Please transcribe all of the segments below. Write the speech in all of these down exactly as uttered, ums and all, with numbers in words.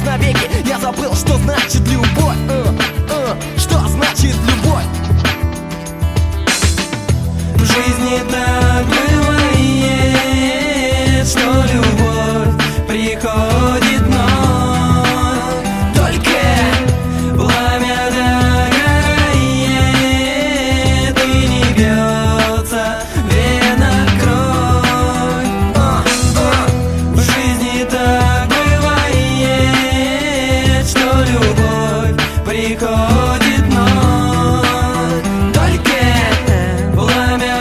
навеки. Я забыл, что значит любовь, э, э, что значит любовь. В жизни так бывает, что любовь приходит вновь. Только пламя догорает и не бьется вена кровь. а, а. В жизни так бывает, что любовь приходит вновь. Только пламя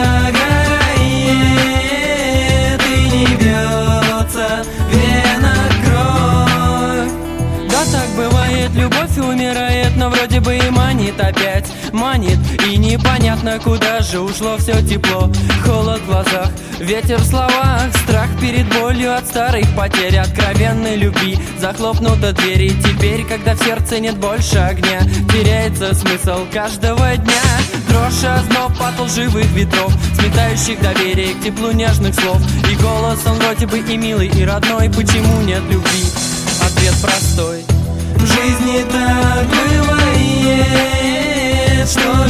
догорает и не бьется вена кровь. Да, так бывает, любовь умирает, но вроде бы и манит опять. Манит, и непонятно, куда же ушло все тепло. Холод в глазах, ветер в словах, страх перед болью от старых потерь, откровенной любви. Захлопнута дверь, и теперь, когда в сердце нет больше огня, теряется смысл каждого дня. Дрожь, озноб от лживых ветров, сметающих доверие к теплу нежных слов. И голос, он вроде бы и милый, и родной. Почему нет любви? Ответ простой. В жизни так бывает, что